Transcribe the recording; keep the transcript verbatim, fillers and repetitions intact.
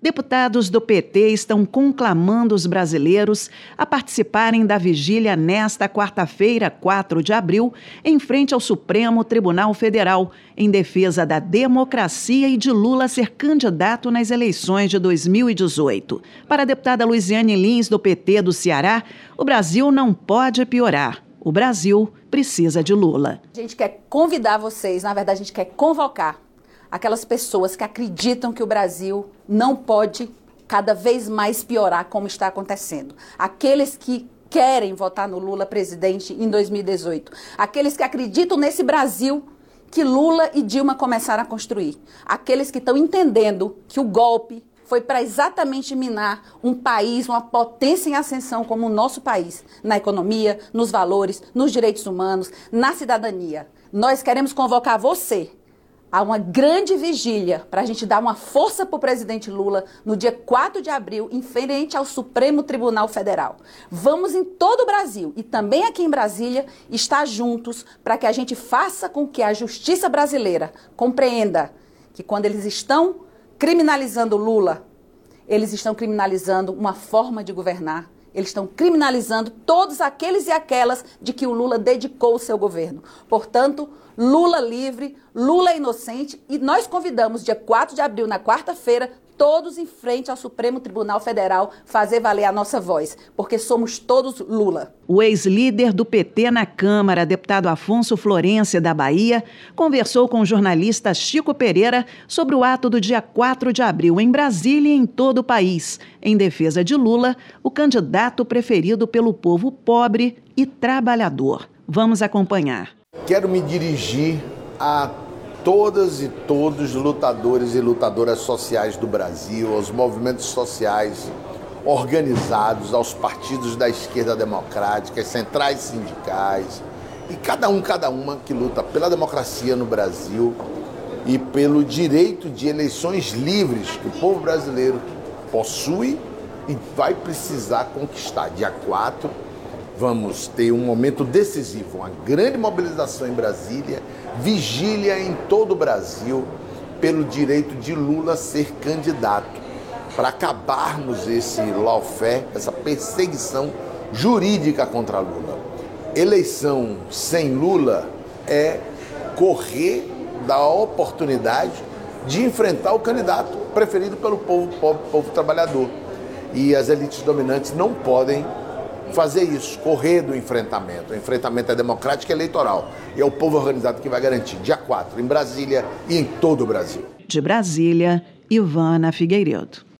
Deputados do P T estão conclamando os brasileiros a participarem da vigília nesta quarta-feira, quatro de abril, em frente ao Supremo Tribunal Federal, em defesa da democracia e de Lula ser candidato nas eleições de dois mil e dezoito. Para a deputada Luiziane Lins, do P T do Ceará, o Brasil não pode piorar. O Brasil precisa de Lula. A gente quer convidar vocês, na verdade a gente quer convocar aquelas pessoas que acreditam que o Brasil não pode cada vez mais piorar como está acontecendo. Aqueles que querem votar no Lula presidente em dois mil e dezoito. Aqueles que acreditam nesse Brasil que Lula e Dilma começaram a construir. Aqueles que estão entendendo que o golpe foi para exatamente minar um país, uma potência em ascensão como o nosso país, na economia, nos valores, nos direitos humanos, na cidadania. Nós queremos convocar você a uma grande vigília para a gente dar uma força para o presidente Lula no dia quatro de abril, em frente ao Supremo Tribunal Federal. Vamos em todo o Brasil e também aqui em Brasília estar juntos para que a gente faça com que a justiça brasileira compreenda que quando eles estão criminalizando Lula, eles estão criminalizando uma forma de governar. Eles estão criminalizando todos aqueles e aquelas de que o Lula dedicou o seu governo. Portanto, Lula livre, Lula inocente, e nós convidamos dia quatro de abril, na quarta-feira, todos em frente ao Supremo Tribunal Federal fazer valer a nossa voz, porque somos todos Lula. O ex-líder do P T na Câmara, deputado Afonso Florencio, da Bahia, conversou com o jornalista Chico Pereira sobre o ato do dia quatro de abril em Brasília e em todo o país, em defesa de Lula, o candidato preferido pelo povo pobre e trabalhador. Vamos acompanhar. Quero me dirigir a todas e todos os lutadores e lutadoras sociais do Brasil, aos movimentos sociais organizados, aos partidos da esquerda democrática, às centrais sindicais e cada um, cada uma que luta pela democracia no Brasil e pelo direito de eleições livres que o povo brasileiro possui e vai precisar conquistar. Dia quatro, vamos ter um momento decisivo, uma grande mobilização em Brasília, vigília em todo o Brasil pelo direito de Lula ser candidato, para acabarmos esse lawfare, essa perseguição jurídica contra Lula. Eleição sem Lula é correr da oportunidade de enfrentar o candidato preferido pelo povo, povo, povo trabalhador. E as elites dominantes não podem fazer isso, correr do enfrentamento. O enfrentamento é democrático e eleitoral. E é o povo organizado que vai garantir. Dia quatro, em Brasília e em todo o Brasil. De Brasília, Ivana Figueiredo.